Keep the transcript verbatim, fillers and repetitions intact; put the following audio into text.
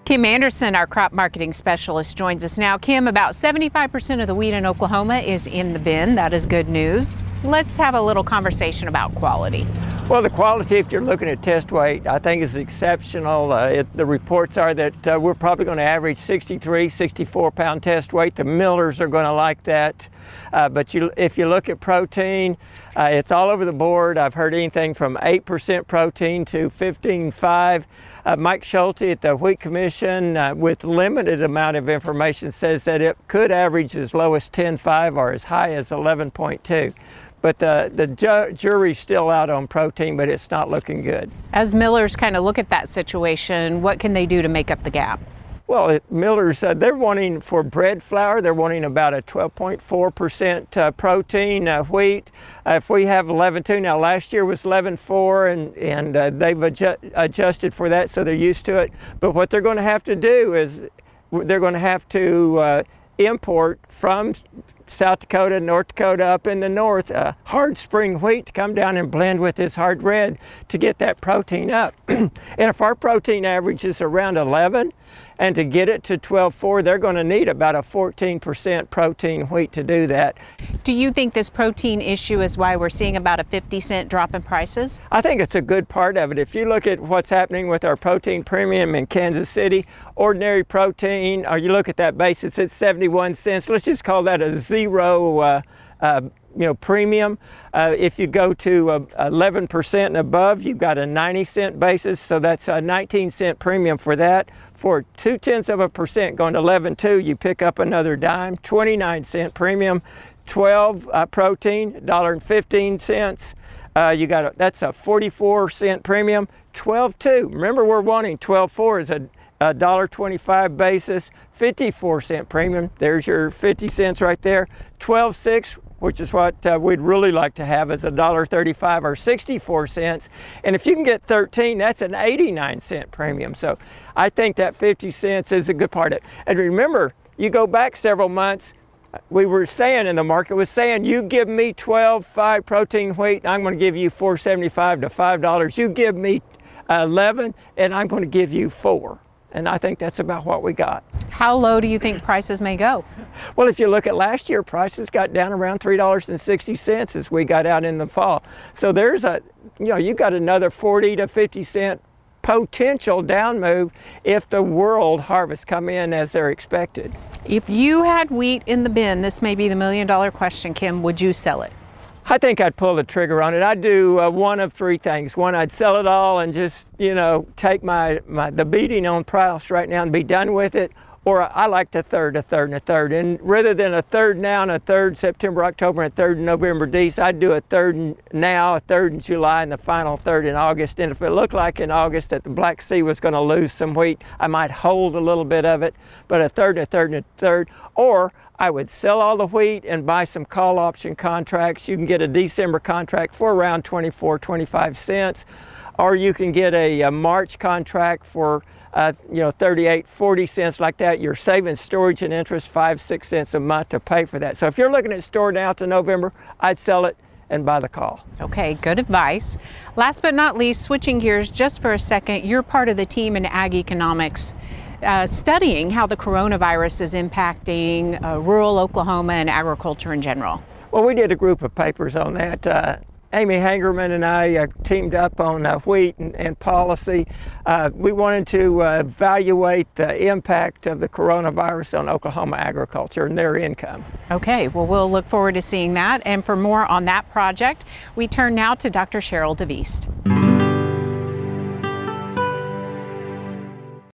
Kim Anderson, our crop marketing specialist, joins us now. Kim, about seventy-five percent of the wheat in Oklahoma is in the bin. That is good news. Let's have a little conversation about quality. Well, the quality, if you're looking at test weight, I think is exceptional. Uh, it, the reports are that uh, we're probably going to average sixty-three, sixty-four pound test weight. The millers are going to like that. Uh, but you, if you look at protein, uh, it's all over the board. I've heard anything from eight percent protein to fifteen point five. Uh, Mike Schulte at the Wheat Commission, uh, with limited amount of information, says that it could average as low as ten point five or as high as eleven point two. But the, the ju jury's still out on protein, but it's not looking good. As millers kind of look at that situation, what can they do to make up the gap? Well, it, millers, uh, they're wanting for bread flour, they're wanting about a twelve point four percent uh, protein uh, wheat. Uh, if we have eleven point two, now last year was eleven point four, and, and uh, they've adju adjusted for that, so they're used to it. But what they're going to have to do is they're going to have to uh, import from South Dakota, North Dakota, up in the north, uh, hard spring wheat to come down and blend with this hard red to get that protein up. And if our protein average is around eleven, and to get it to twelve point four, they're going to need about a fourteen percent protein wheat to do that. Do you think this protein issue is why we're seeing about a fifty cent drop in prices? I think it's a good part of it. If you look at what's happening with our protein premium in Kansas City, ordinary protein, or you look at that basis, it's seventy-one cents. Let's just call that a zero uh, uh, you know, premium. Uh, if you go to uh, eleven percent and above, you've got a ninety cent basis, so that's a nineteen cent premium for that. For two tenths of a percent going to eleven point two, you pick up another dime, twenty-nine cent premium. twelve uh, protein, one dollar and fifteen cents. Uh, you got a, that's a forty-four cent premium. twelve point two, remember we're wanting twelve point four is a one dollar and twenty-five basis, fifty-four cent premium. There's your fifty cents right there. twelve point six, which is what uh, we'd really like to have, is one dollar and thirty-five or sixty-four cents. And if you can get thirteen, that's an eighty-nine cent premium. So I think that fifty cents is a good part of it. And remember, you go back several months, we were saying, and the market was saying, you give me twelve point five protein wheat, I'm going to give you four seventy-five to five dollars. You give me eleven, and I'm going to give you four. And I think that's about what we got. How low do you think prices may go? Well, if you look at last year, prices got down around three dollars and sixty cents as we got out in the fall. So there's a, you know, you got another forty to fifty cent potential down move if the world harvests come in as they're expected. If you had wheat in the bin, this may be the million dollar question, Kim, would you sell it? I think I'd pull the trigger on it. I'd do uh, one of three things. One, I'd sell it all and just, you know, take my, my the beating on price right now and be done with it. Or I like to third, a third, and a third. And rather than a third now and a third September, October, and a third in November, December, I'd do a third now, a third in July, and the final third in August. And if it looked like in August that the Black Sea was going to lose some wheat, I might hold a little bit of it, but a third, and a third, and a third. Or I would sell all the wheat and buy some call option contracts. You can get a December contract for around twenty-four, twenty-five cents. Or you can get a, a March contract for Uh, you know, thirty-eight, forty cents like that. You're saving storage and interest five, six cents a month to pay for that. So if you're looking at store now to November, I'd sell it and buy the call. Okay, good advice. Last but not least, switching gears just for a second, you're part of the team in Ag Economics uh, studying how the coronavirus is impacting uh, rural Oklahoma and agriculture in general. Well, we did a group of papers on that. Uh, Amy Hangerman and I uh, teamed up on uh, wheat and, and policy. Uh, we wanted to uh, evaluate the impact of the coronavirus on Oklahoma agriculture and their income. Okay, well, we'll look forward to seeing that. And for more on that project, we turn now to Doctor Cheryl DeVeest.